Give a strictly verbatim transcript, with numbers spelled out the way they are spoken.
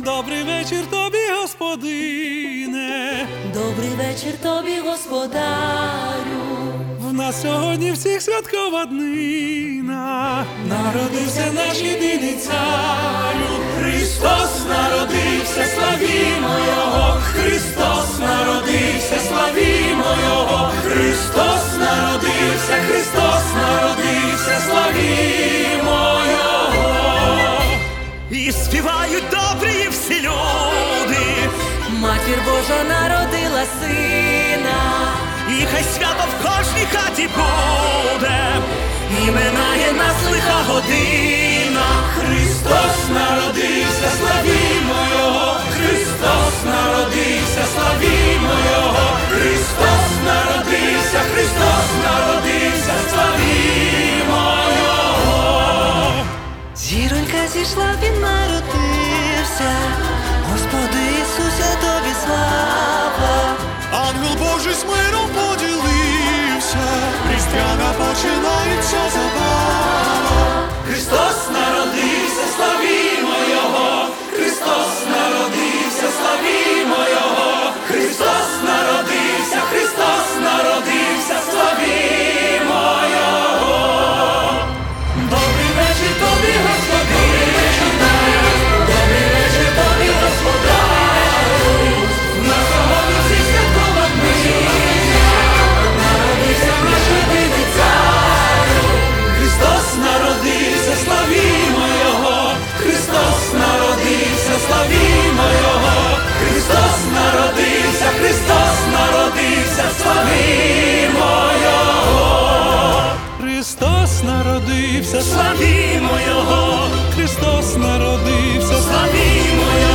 Добрий вечір тобі, господине. Добрий вечір тобі, господарю. В нас сьогодні всіх святкова днина. Народився наш єдиний царю. Христос народився, славімо Його. Христос народився, славімо Його. Христос народився, Христос народився, славімо Його. І співають добрі всі люди. Матір Божа народила сина. І хай свято в кожній хаті буде. І минає нас лиха година. Христос народився, славімо Його. Христос народився, славімо Його. Христос народився, Христос народився, славімо Його. Зіронька зійшла, він народився. Господи Ісусе, тобі слава. Ангел Божий з миром поділився, різдвяна починається забава. Христос народився, славімо Його. Христос народився, славімо Його. Христос народився, Христос народився, славімо Його. Добрий вечір тобі, Господи. Добрий вечір тобі, Господарю. В нас сьогодні всіх святкова днина. Народився наш єдиний царю. Христос народився, славімо Його. Христос народився, славімо Його. Христос народився, Христос народився, славімо Його. Христос народився, Славімо Його. Христос народився, Славімо Його.